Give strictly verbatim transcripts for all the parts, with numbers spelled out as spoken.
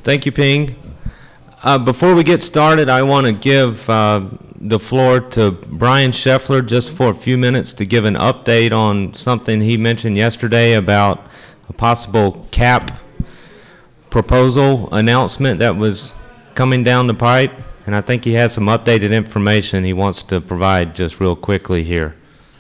Thank you, Ping. Uh, before we get started, I want to give uh, the floor to Brian Scheffler just for a few minutes to give an update on something he mentioned yesterday about a possible cap proposal announcement that was coming down the pipe. And I think he has some updated information he wants to provide just real quickly here.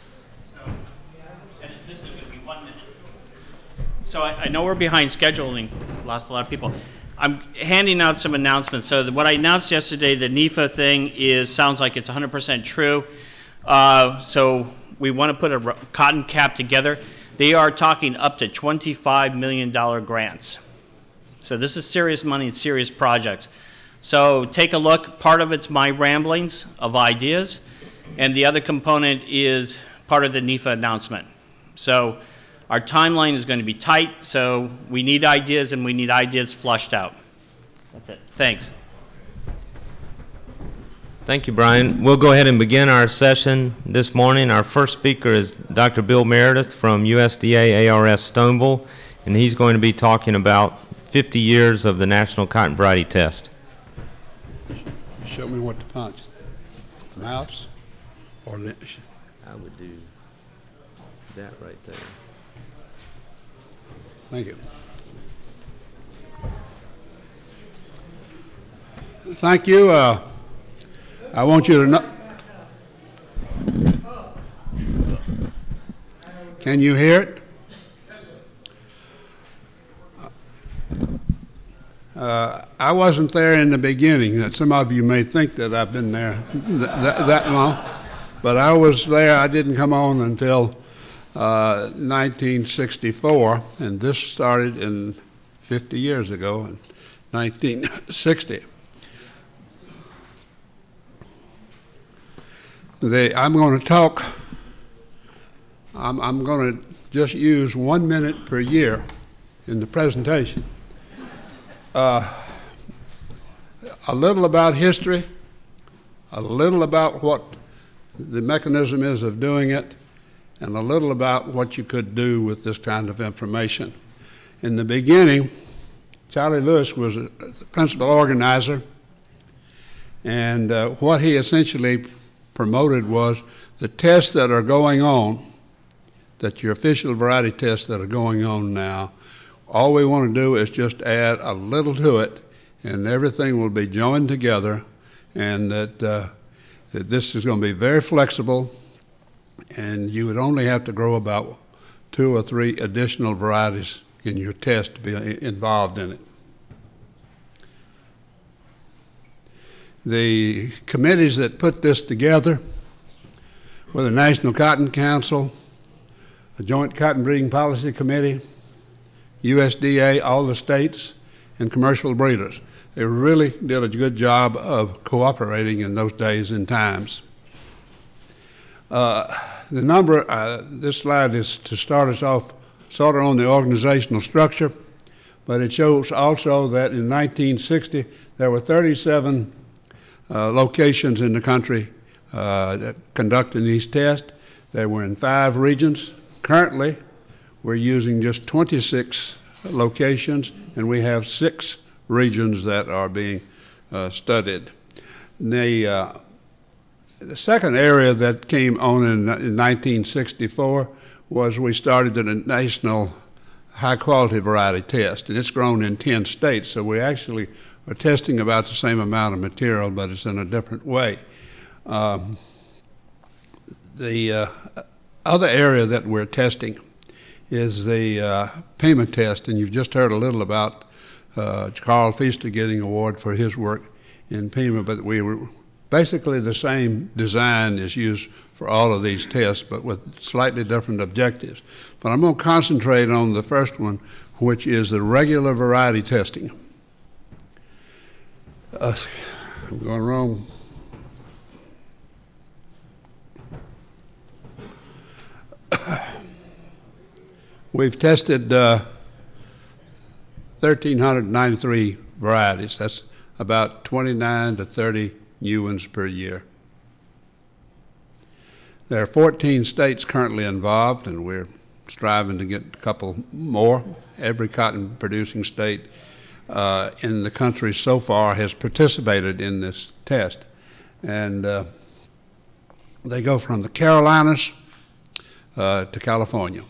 So I, I know we're behind scheduling, lost a lot of people. I'm handing out some announcements. So what I announced yesterday, the N E F A thing, is sounds like it's one hundred percent true. Uh, so we want to put a cotton cap together. They are talking up to twenty-five million dollars grants. So this is serious money and serious projects. So take a look. Part of it's my ramblings of ideas, and the other component is part of the N E F A announcement. So our timeline is going to be tight, so we need ideas, and we need ideas flushed out. That's it. Thanks. Thank you, Brian. We'll go ahead and begin our session this morning. Our first speaker is Doctor Bill Meredith from U S D A A R S Stoneville, and he's going to be talking about fifty years of the National Cotton Variety Test. Show me what to punch. Mouse or lynch? I would do that right there. Thank you. Thank you. Uh, I want you to know. Can you hear it? Uh, I wasn't there in the beginning. Some of you may think that I've been there th th that long, but I was there. I didn't come on until uh, nineteen sixty-four, and this started in fifty years ago, in nineteen sixty. They, I'm going to talk. I'm, I'm going to just use one minute per year in the presentation. Uh, a little about history, a little about what the mechanism is of doing it, and a little about what you could do with this kind of information. In the beginning, Charlie Lewis was a, the principal organizer, and uh, what he essentially promoted was the tests that are going on, that your official variety tests that are going on now. All we want to do is just add a little to it, and everything will be joined together, and that, uh, that this is going to be very flexible, and you would only have to grow about two or three additional varieties in your test to be involved in it. The committees that put this together were the National Cotton Council, the Joint Cotton Breeding Policy Committee, U S D A, all the states, and commercial breeders. They really did a good job of cooperating in those days and times. Uh, the number, uh, this slide is to start us off sort of on the organizational structure, but it shows also that in nineteen sixty there were thirty-seven uh, locations in the country uh, that conducting these tests. They were in five regions. Currently, we're using just twenty-six locations, and we have six regions that are being uh, studied. The, uh, the second area that came on in, in nineteen sixty-four was we started the National High Quality Variety Test, and it's grown in ten states, so we actually are testing about the same amount of material, but it's in a different way. Um, the uh, other area that we're testing is the uh, Pima test, and you've just heard a little about uh, Carl Feaster getting an award for his work in Pima, but we were basically the same design is used for all of these tests, but with slightly different objectives. But I'm going to concentrate on the first one, which is the regular variety testing. Uh, I'm going wrong. We've tested uh, one thousand three hundred ninety-three varieties. That's about twenty-nine to thirty new ones per year. There are fourteen states currently involved, and we're striving to get a couple more. Every cotton producing state uh, in the country so far has participated in this test. And uh, they go from the Carolinas uh, to California.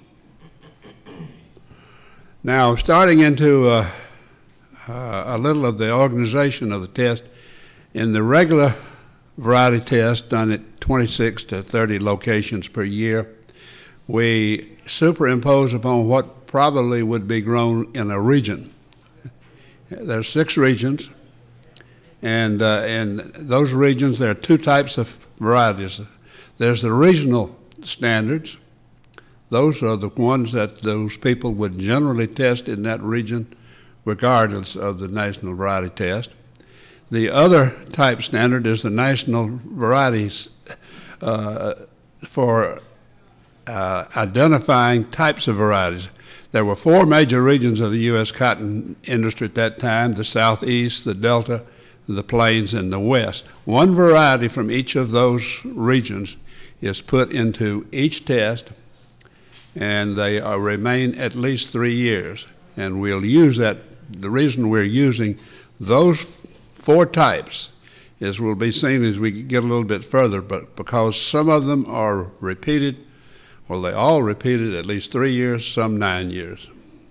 Now, starting into uh, uh, a little of the organization of the test, in the regular variety test done at twenty-six to thirty locations per year, we superimpose upon what probably would be grown in a region. There's six regions, and uh, in those regions there are two types of varieties. There's the regional standards. Those are the ones that those people would generally test in that region regardless of the national variety test. The other type standard is the national varieties uh, for uh, identifying types of varieties. There were four major regions of the U S cotton industry at that time: the Southeast, the Delta, the Plains, and the West. One variety from each of those regions is put into each test, and they uh, remain at least three years. And we'll use that. The reason we're using those four types is will be seen as we get a little bit further, but because some of them are repeated, well, they all repeated at least three years, some nine years.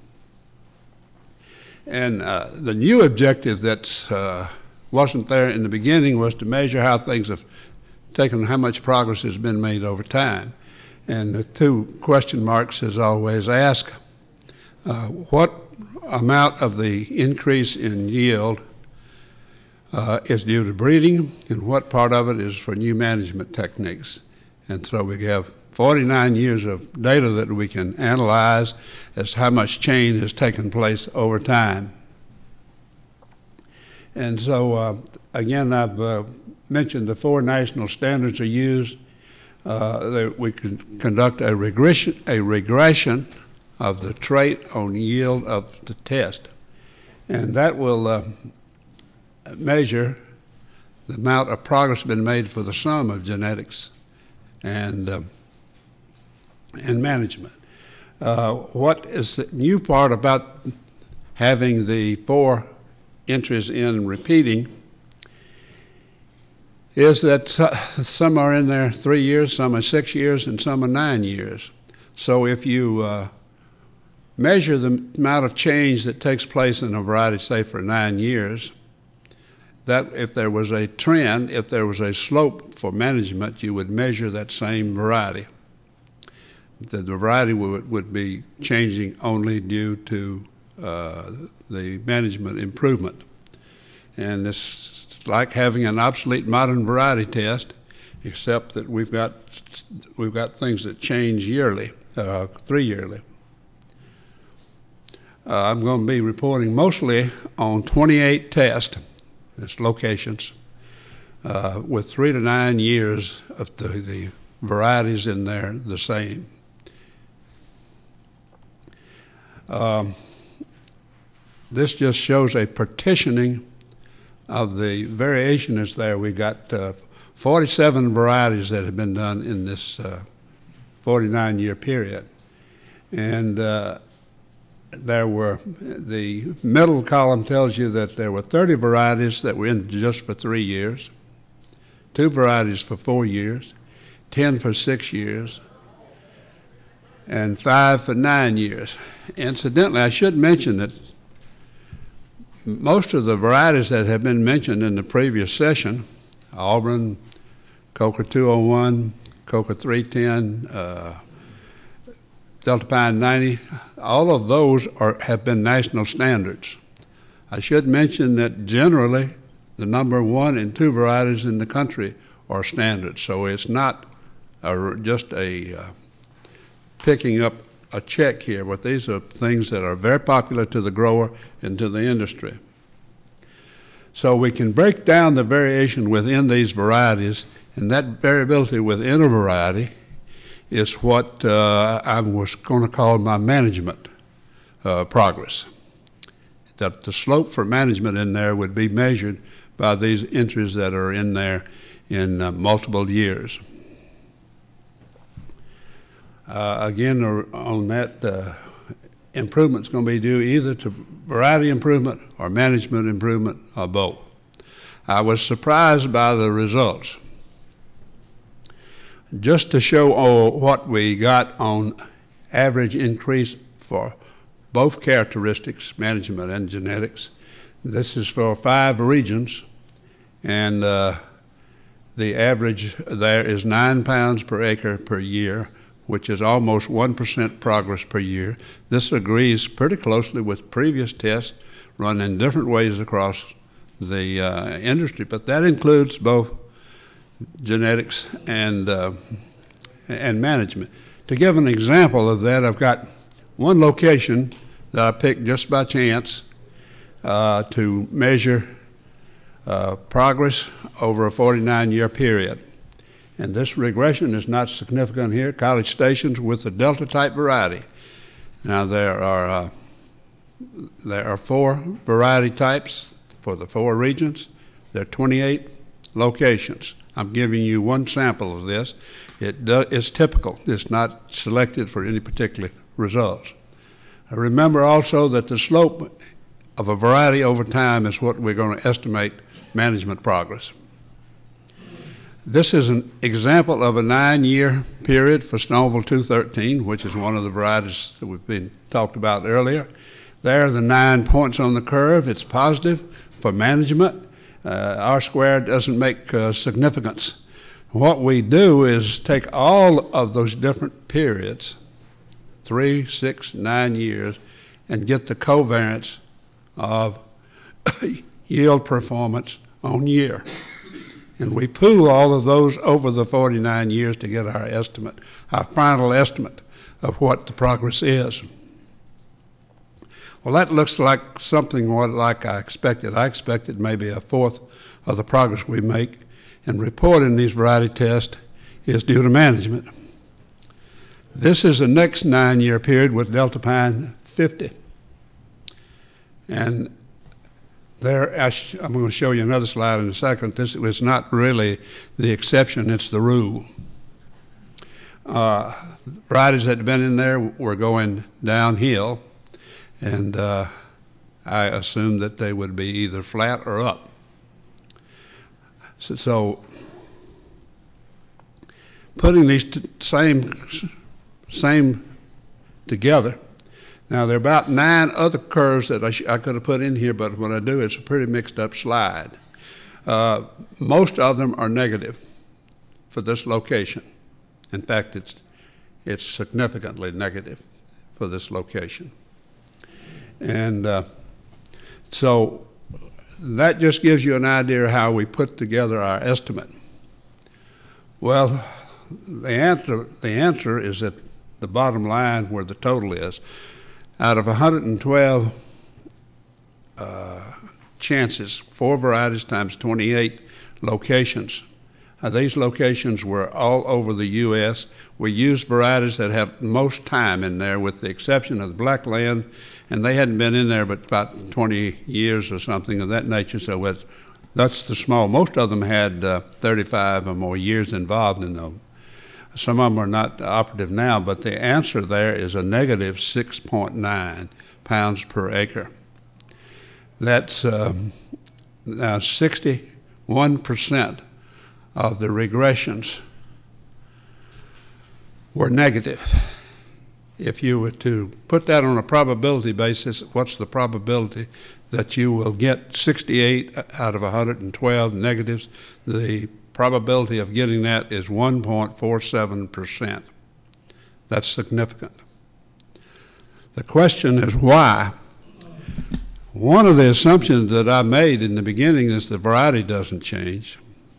And uh, the new objective that uh, wasn't there in the beginning was to measure how things have taken, how much progress has been made over time. And the two question marks is always ask, uh, what amount of the increase in yield uh, is due to breeding, and what part of it is for new management techniques? And so we have forty-nine years of data that we can analyze as to how much change has taken place over time. And so, uh, again, I've uh, mentioned the four national standards are used. Uh, that we can conduct a regression, a regression of the trait on yield of the test. And that will uh, measure the amount of progress been made for the sum of genetics and, uh, and management. Uh, what is the new part about having the four entries in repeating is that some are in there three years, some are six years, and some are nine years. So if you uh, measure the amount of change that takes place in a variety, say for nine years, that if there was a trend, if there was a slope for management, you would measure that same variety. The, the variety would, would be changing only due to uh, the management improvement. And this like having an obsolete modern variety test, except that we've got we've got things that change yearly, uh, three yearly. Uh, I'm going to be reporting mostly on twenty-eight tests, that's locations, uh, with three to nine years of the, the varieties in there the same. Um, this just shows a partitioning of the variation is there. We got uh, forty-seven varieties that have been done in this uh, forty-nine year period. And uh, there were, the middle column tells you that there were thirty varieties that were in just for three years, two varieties for four years, ten for six years, and five for nine years. Incidentally, I should mention that most of the varieties that have been mentioned in the previous session, Auburn, Coca two oh one, Coca three ten, uh, Delta Pine ninety, all of those are, have been national standards. I should mention that generally the number one and two varieties in the country are standards, so it's not a, just a uh, picking up a check here, but these are things that are very popular to the grower and to the industry. So we can break down the variation within these varieties, and that variability within a variety is what uh, I was going to call my management uh, progress. That the slope for management in there would be measured by these entries that are in there in uh, multiple years. Uh, again, on that, uh, improvement's going to be due either to variety improvement or management improvement or both. I was surprised by the results. Just to show oh, what we got on average increase for both characteristics, management and genetics, this is for five regions, and uh, the average there is nine pounds per acre per year, which is almost one percent progress per year. This agrees pretty closely with previous tests run in different ways across the uh, industry, but that includes both genetics and uh, and management. To give an example of that, I've got one location that I picked just by chance uh, to measure uh, progress over a forty-nine year period. And this regression is not significant here. College Station's with the Delta type variety. Now there are uh, there are four variety types for the four regions. There are twenty-eight locations. I'm giving you one sample of this. It do, it's typical. It's not selected for any particular results. Remember also that the slope of a variety over time is what we're going to estimate management progress. This is an example of a nine-year period for Stoneville two thirteen, which is one of the varieties that we've been talked about earlier. There are the nine points on the curve. It's positive for management. Uh, R squared doesn't make uh, significance. What we do is take all of those different periods, three, six, nine years, and get the covariance of yield performance on year. And we pool all of those over the forty-nine years to get our estimate, our final estimate of what the progress is. Well, that looks like something what, like I expected. I expected maybe a fourth of the progress we make and report in these variety tests is due to management. This is the next nine-year period with Delta Pine fifty. And there, I'm going to show you another slide in a second. This is not really the exception, it's the rule. Uh, varieties that had been in there were going downhill, and uh, I assumed that they would be either flat or up. So, so putting these t same, same together, now there are about nine other curves that I, sh I could have put in here, but when I do, it's a pretty mixed up slide. Uh, most of them are negative for this location. In fact, it's, it's significantly negative for this location. And uh, so that just gives you an idea of how we put together our estimate. Well, the answer, the answer is at the bottom line where the total is. Out of one hundred twelve uh, chances, four varieties times twenty-eight locations. Uh, these locations were all over the U S We used varieties that have most time in there, with the exception of the black land, and they hadn't been in there but about twenty years or something of that nature, so it's, that's the small. Most of them had uh, thirty-five or more years involved in them. Some of them are not operative now, but the answer there is a negative six point nine pounds per acre. That's um, now sixty-one percent of the regressions were negative. If you were to put that on a probability basis, what's the probability that you will get sixty-eight out of one hundred twelve negatives? The probability of getting that is one point four seven percent. That's significant. The question is why? One of the assumptions that I made in the beginning is the variety doesn't change.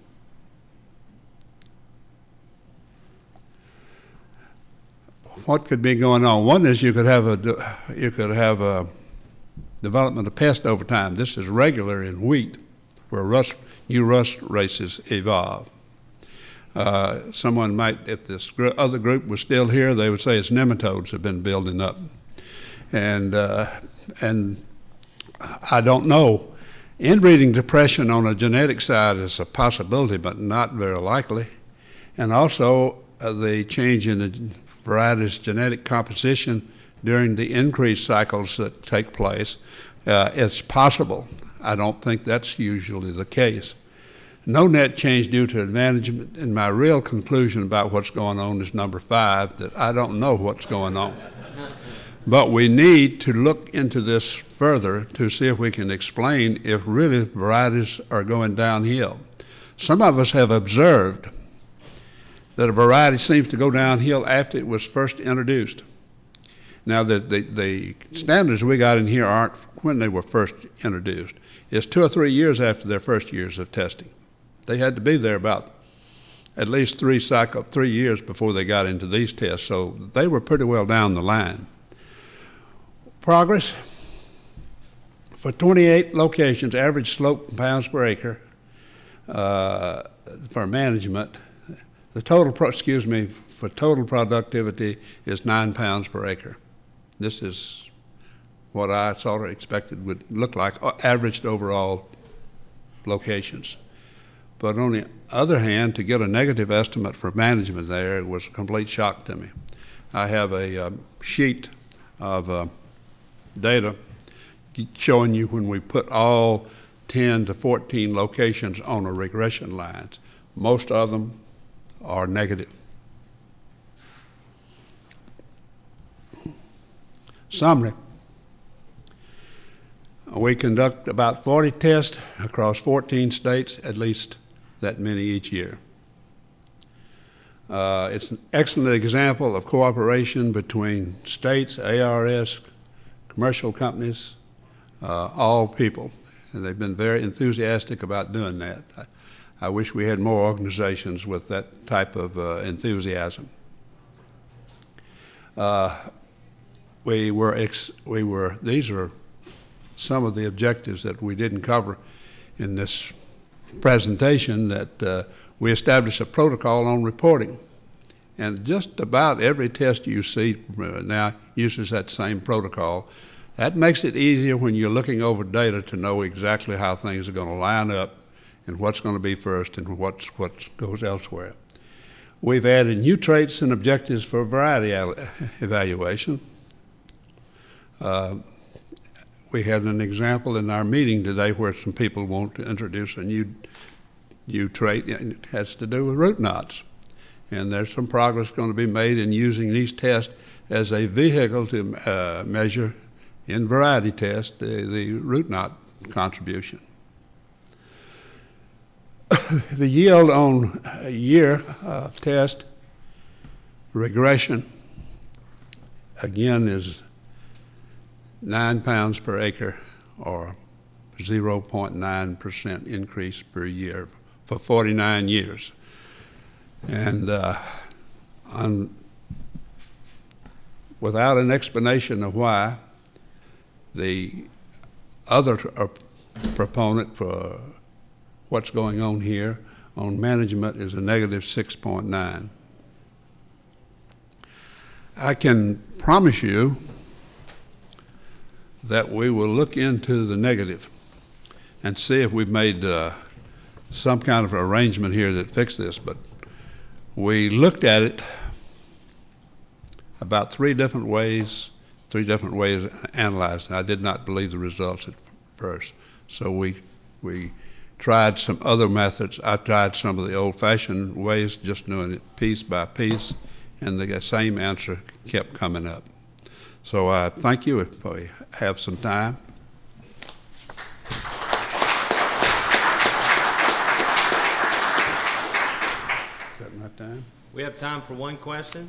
What could be going on? One is you could have a you could have a development of pest over time. This is regular in wheat, where rust, new rust races evolve. Uh, someone might, if this gr other group was still here, they would say it's nematodes have been building up, and uh, and I don't know. Inbreeding depression on a genetic side is a possibility, but not very likely. And also uh, the change in the variety's genetic composition during the increase cycles that take place. Uh, it's possible. I don't think that's usually the case. No net change due to management, and my real conclusion about what's going on is number five, that I don't know what's going on. But we need to look into this further to see if we can explain if really varieties are going downhill. Some of us have observed that a variety seems to go downhill after it was first introduced. Now, the, the, the standards we got in here aren't when they were first introduced. It's two or three years after their first years of testing. They had to be there about at least three cycle, three years before they got into these tests, so they were pretty well down the line. Progress for twenty-eight locations, average slope in pounds per acre uh, for management. The total, pro excuse me, for total productivity is nine pounds per acre. This is what I sort of expected would look like averaged over all locations. But on the other hand, to get a negative estimate for management there, it was a complete shock to me. I have a uh, sheet of uh, data showing you when we put all ten to fourteen locations on a regression line. Most of them are negative. Summary. We conduct about forty tests across fourteen states, at least that many each year. Uh, it's an excellent example of cooperation between states, A R S, commercial companies, uh, all people. And they've been very enthusiastic about doing that. I, I wish we had more organizations with that type of uh, enthusiasm. Uh, we were, ex we were, these are some of the objectives that we didn't cover in this presentation, that uh, we established a protocol on reporting. And just about every test you see now uses that same protocol. That makes it easier when you're looking over data to know exactly how things are going to line up and what's going to be first and what's, what goes elsewhere. We've added new traits and objectives for variety evaluation. Uh, We had an example in our meeting today where some people want to introduce a new, new trait, and it has to do with root knots. And there's some progress going to be made in using these tests as a vehicle to uh, measure in variety tests the, the root knot contribution. The yield on a year uh, test regression, again, is nine pounds per acre, or zero point nine percent increase per year for forty-nine years. And uh, on, without an explanation of why, the other uh, proponent for what's going on here on management is a negative six point nine. I can promise you that we will look into the negative and see if we've made uh, some kind of arrangement here that fixed this. But we looked at it about three different ways, three different ways analyzed, and I did not believe the results at first. So we, we tried some other methods. I tried some of the old-fashioned ways, just doing it piece by piece, and the same answer kept coming up. So uh, thank you if we have some time. Is that my time? We have time for one question.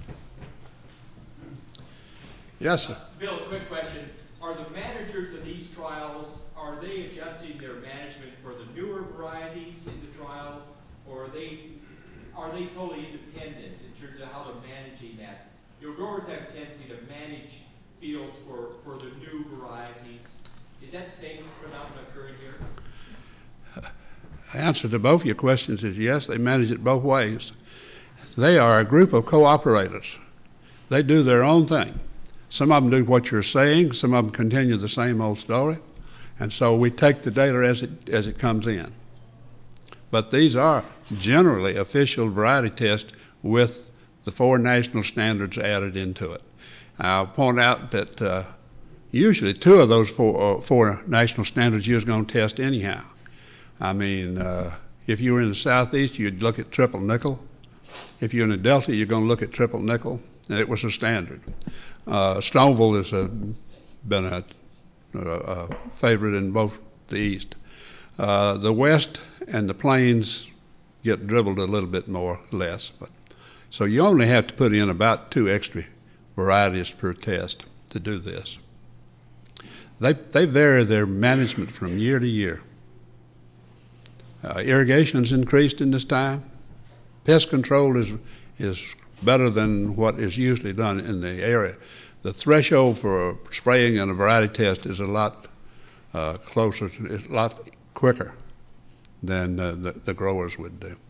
Yes, sir. Bill, a quick question. Are the managers of these trials, are they adjusting their management for the newer varieties in the trial, or are they, are they totally independent in terms of how they're managing that? Your growers have a tendency to manage fields for, for the new varieties. Is that the same phenomenon occurring here? The answer to both your questions is yes, they manage it both ways. They are a group of cooperators. They do their own thing. Some of them do what you're saying, some of them continue the same old story, and so we take the data as it, as it comes in. But these are generally official variety tests with the four national standards added into it. I'll point out that uh, usually two of those four, uh, four national standards you was going to test anyhow. I mean, uh, if you were in the southeast, you'd look at triple nickel. If you're in the Delta, you're going to look at triple nickel, and it was a standard. Uh, Stoneville has uh, been a, a, a favorite in both the East. Uh, the West and the Plains get dribbled a little bit more, less. But so you only have to put in about two extra varieties per test to do this. They, they vary their management from year to year. Uh, irrigation's increased in this time. Pest control is, is better than what is usually done in the area. The threshold for spraying in a variety test is a lot uh, closer, to, it's a lot quicker than uh, the, the growers would do.